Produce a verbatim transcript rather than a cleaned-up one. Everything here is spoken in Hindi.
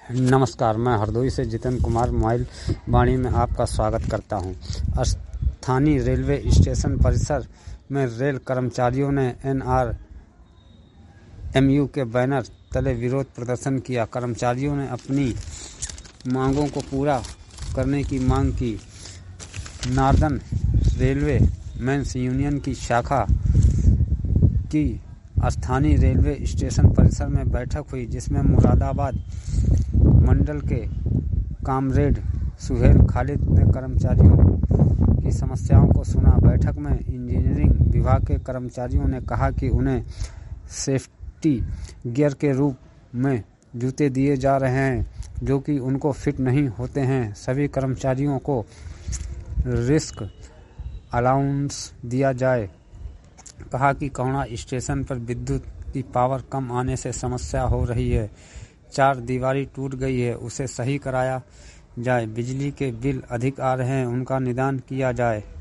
नमस्कार, मैं हरदोई से जितेंद्र कुमार मोबाइल वाणी में आपका स्वागत करता हूं। स्थानीय रेलवे स्टेशन परिसर में रेल कर्मचारियों ने एन आर एम यू के बैनर तले विरोध प्रदर्शन किया। कर्मचारियों ने अपनी मांगों को पूरा करने की मांग की। नॉर्दर्न रेलवे मेंस यूनियन की शाखा की स्थानीय रेलवे स्टेशन परिसर में बैठक हुई, जिसमें मुरादाबाद मंडल के कामरेड सुहेल खालिद ने कर्मचारियों की समस्याओं को सुना। बैठक में इंजीनियरिंग विभाग के कर्मचारियों ने कहा कि उन्हें सेफ्टी गियर के रूप में जूते दिए जा रहे हैं, जो कि उनको फिट नहीं होते हैं। सभी कर्मचारियों को रिस्क अलाउंस दिया जाए। कहा कि कौड़ा स्टेशन पर विद्युत की पावर कम आने से समस्या हो रही है। चार दीवारी टूट गई है, उसे सही कराया जाए। बिजली के बिल अधिक आ रहे हैं, उनका निदान किया जाए।